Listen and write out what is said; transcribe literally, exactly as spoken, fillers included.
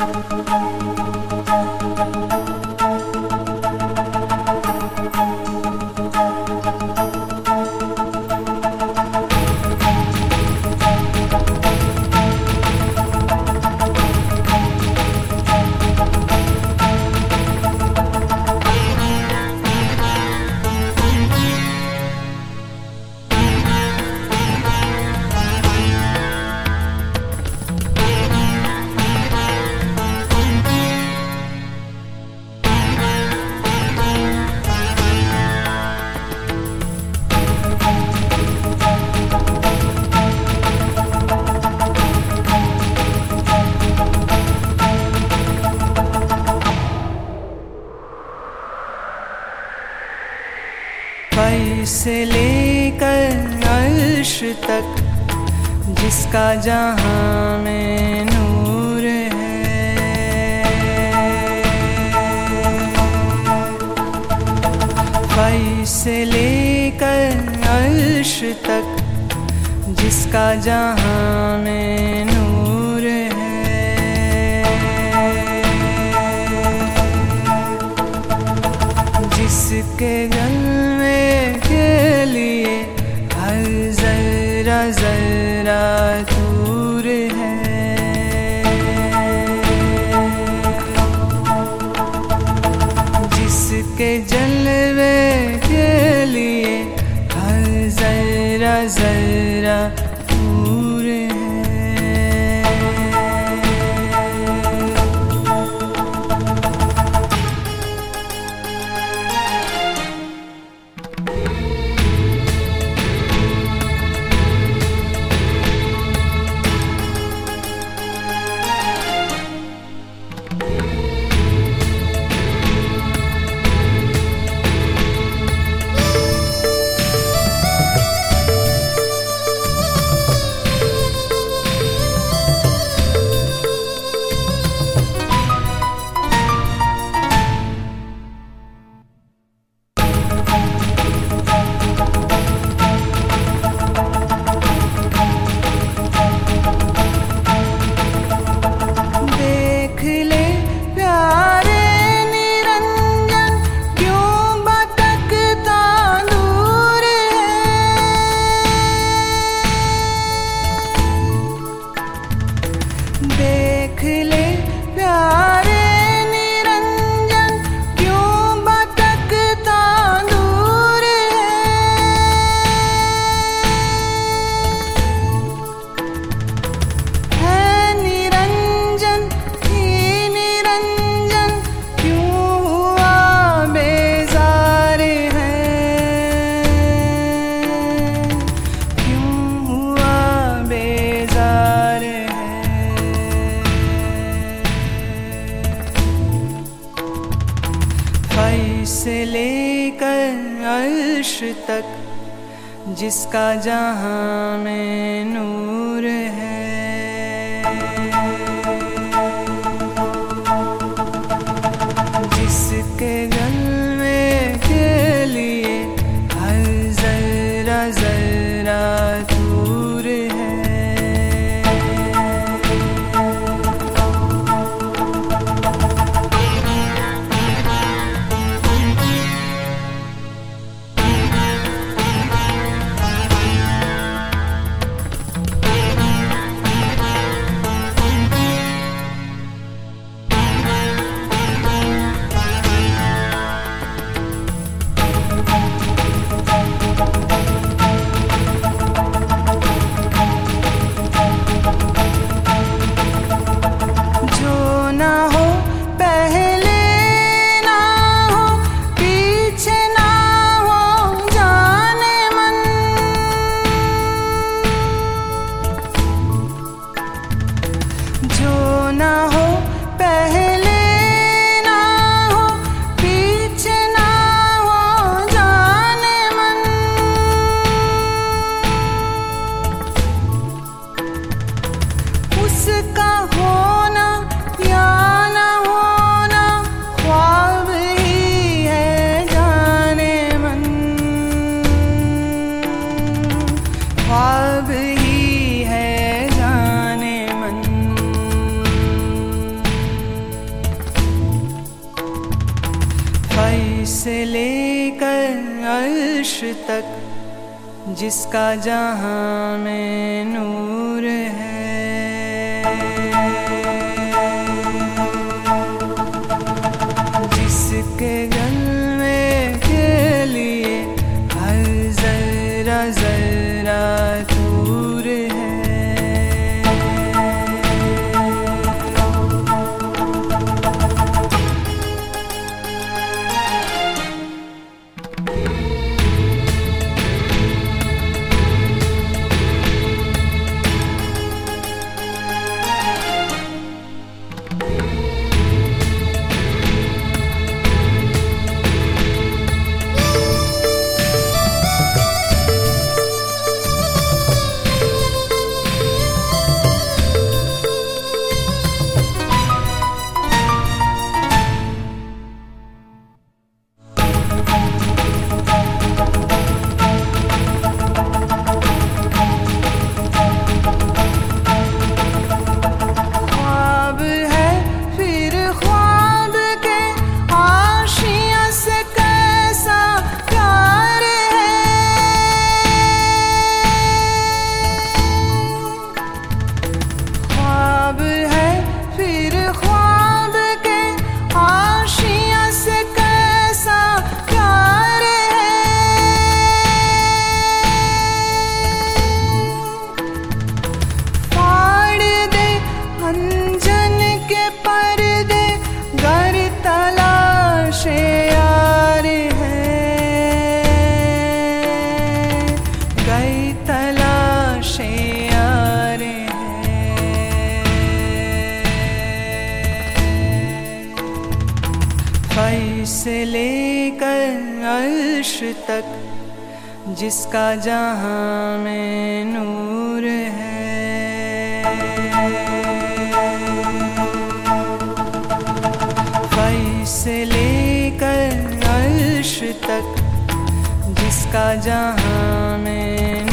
से लेकर अर्श तक जिसका जहां में नूर है, फई से लेकर अर्श तक जिसका जहां में नूर है, जिसके जलवे के लिए हर जरा जरा दूर है, जिसके जलवे के लिए हर जरा जरा दूर है। देख ले प्यारे निरंजन क्यों भटकता दूर है, है निरंजन ही निरंजन क्यों हुआ बेजार है, क्यों हुआ बेजार है। फई से लेकर अर्श तक जिसका जहां में नूर है, जिसके जलवे के लिए हर जरा जरा दूर है। से लेकर अर्श तक जिसका जहां में नूर है, जिसके जलवे के लिए हर जर्रा जर्रा दूर है। से लेकर अर्श तक जिसका जहां में नूर है, फै से लेकर अर्श तक जिसका जहां में